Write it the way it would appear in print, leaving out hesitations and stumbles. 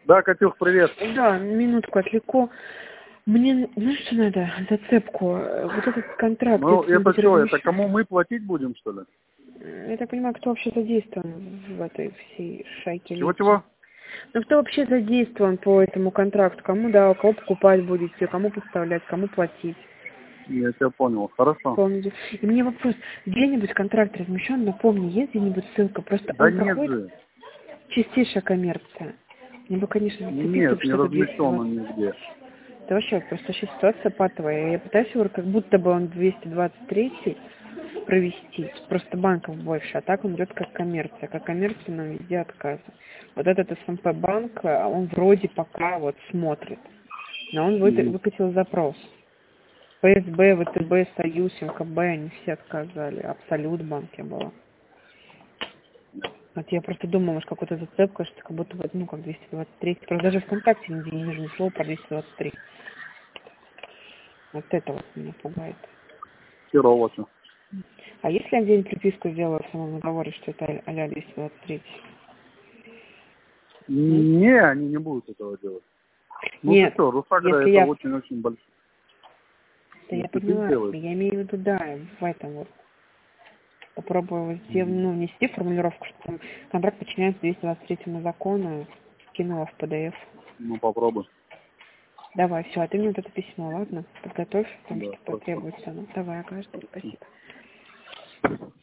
Да, Катюх, привет. Да, минутку отвлеку. Мне, знаешь, что надо? Зацепку. Вот этот контракт. Ну, если это быть что, это размещен. кому мы платить будем, что ли? Я так понимаю, кто вообще задействован в этой всей шайке лихи? Чего-чего? Ну, кто вообще задействован по этому контракту? Кому, да, у кого покупать будете, кому поставлять, кому платить? Я тебя понял, хорошо. Помните? И мне вопрос, где-нибудь контракт размещен, напомни, есть где-нибудь ссылка? Просто Да он нет проходит же. чистейшая коммерция. Мне бы, конечно, зацепиться, Нет, не что-то размещен 220. он нигде. Это вообще просто сейчас ситуация патовая. Я пытаюсь его как будто бы он 223 провести. Просто банков больше, а так он идет как коммерция. Как коммерция нам везде отказывают. Вот этот СМП банк, он вроде пока вот смотрит. Но он Мгм. выкатил запрос. ФСБ, ВТБ, Союз, МКБ, они все отказали. Абсолют банке было. Вот я просто думала, может, какой-то зацепка, что как будто бы, ну, как 223. Просто даже ВКонтакте нигде не вижу ни слова про 223. Вот это вот меня пугает. Херово всё. А если я где-нибудь приписку сделаю в самом договоре, что это а-ля 223? Не, они не будут этого делать. Ну ты Нет, что, Русагра если это я... очень-очень большой. Да я Если ты поняла, сделаешь. я имею в виду, да, в этом вот. Попробую сделать, ну, внести формулировку, что там контракт подчиняется 223 закону, скинула в PDF. Ну попробуй. Давай, все, а ты мне вот это письмо, ладно? Подготовь, потому Да, что хорошо. потребуется. Ну, давай, ага, жду, спасибо.